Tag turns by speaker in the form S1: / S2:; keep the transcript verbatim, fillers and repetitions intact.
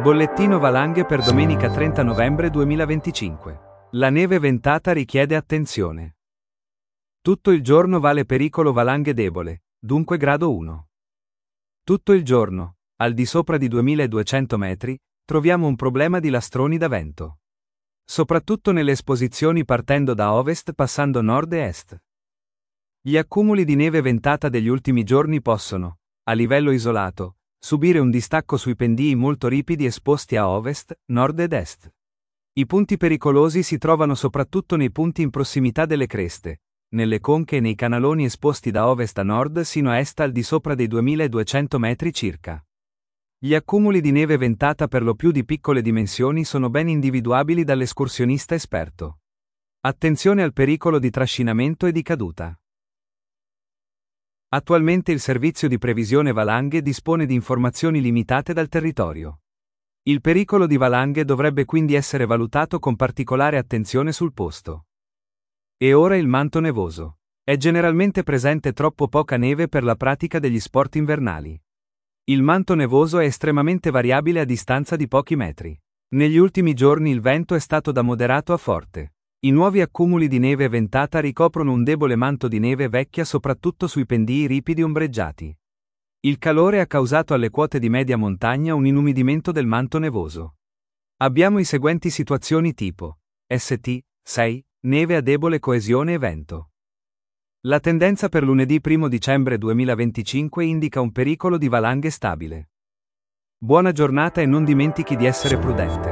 S1: Bollettino valanghe per domenica trenta novembre duemilaventicinque. La neve ventata richiede attenzione. Tutto il giorno vale pericolo valanghe debole, dunque grado uno. Tutto il giorno, al di sopra di duemiladuecento metri, troviamo un problema di lastroni da vento. Soprattutto nelle esposizioni partendo da ovest passando nord e est. Gli accumuli di neve ventata degli ultimi giorni possono, a livello isolato, subire un distacco sui pendii molto ripidi esposti a ovest, nord ed est. I punti pericolosi si trovano soprattutto nei punti in prossimità delle creste, nelle conche e nei canaloni esposti da ovest a nord sino a est al di sopra dei duemiladuecento metri circa. Gli accumuli di neve ventata per lo più di piccole dimensioni sono ben individuabili dall'escursionista esperto. Attenzione al pericolo di trascinamento e di caduta. Attualmente il servizio di previsione valanghe dispone di informazioni limitate dal territorio. Il pericolo di valanghe dovrebbe quindi essere valutato con particolare attenzione sul posto. E ora il manto nevoso. È generalmente presente troppo poca neve per la pratica degli sport invernali. Il manto nevoso è estremamente variabile a distanza di pochi metri. Negli ultimi giorni il vento è stato da moderato a forte. I nuovi accumuli di neve ventata ricoprono un debole manto di neve vecchia soprattutto sui pendii ripidi ombreggiati. Il calore ha causato alle quote di media montagna un inumidimento del manto nevoso. Abbiamo i seguenti situazioni tipo S T sei, neve a debole coesione e vento. La tendenza per lunedì primo dicembre duemilaventicinque indica un pericolo di valanghe stabile. Buona giornata e non dimentichi di essere prudente.